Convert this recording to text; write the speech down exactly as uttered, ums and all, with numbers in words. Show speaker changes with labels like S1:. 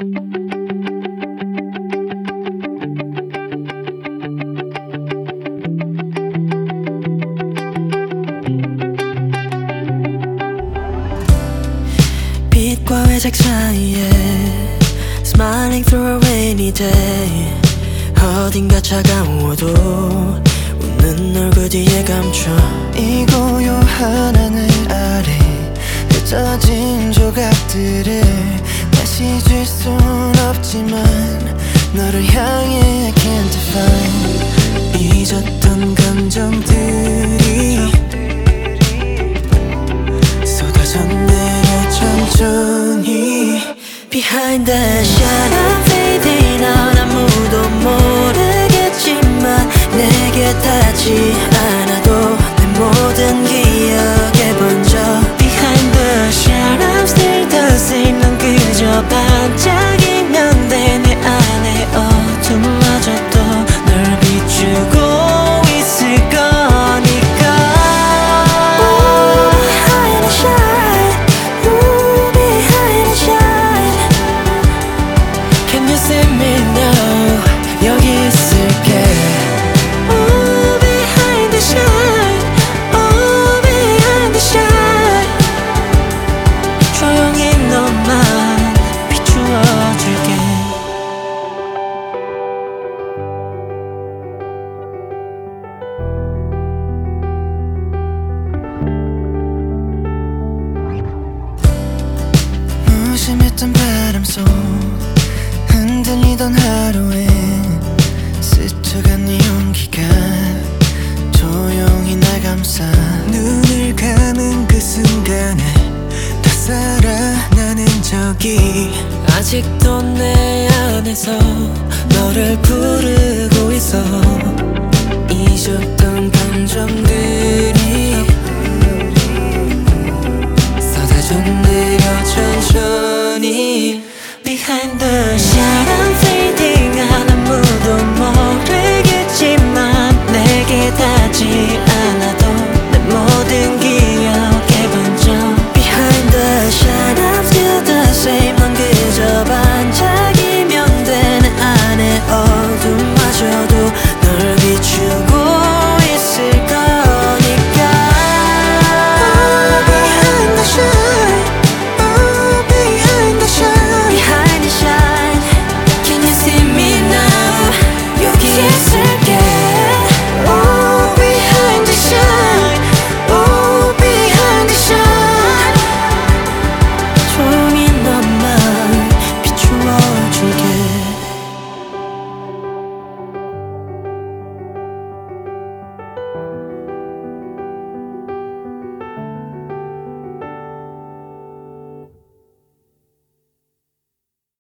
S1: 빛과 회색 사이에 Smiling through a rainy day 어딘가 차가워도 웃는 얼굴 뒤에 감춰
S2: 이 고요한 하늘 아래 흩어진 조각들을 다시 줄 순 없지만 너를 향해 I can't define
S1: 잊었던 감정들이 쏟아져 내려 천천히 Behind the shine I'm fading out 아무도 모르겠지만 내게 닿지 않아도 내 모든 기억에 번져 Behind the shine I'm still the same 넌 그저 반짝이면 돼 내 안에 어둠마저도 널 비추고 있을 거니까 Ooh, behind the shine Ooh, behind the shine Can you see me now 여기 있을게 Ooh, behind the shine Ooh, behind the shine 조용히 너만 비추어줄게
S2: 무심했던 바람 속 흔들리던 하루에 스쳐간 네 용기가 조용히 날 감싸 눈을 감은 그 순간에 다 살아나는 적이
S1: 아직도 내 안에서 너를 부르고 있어 잊었던 감정들이 쏟아져 내려 천천히 Behind the shadow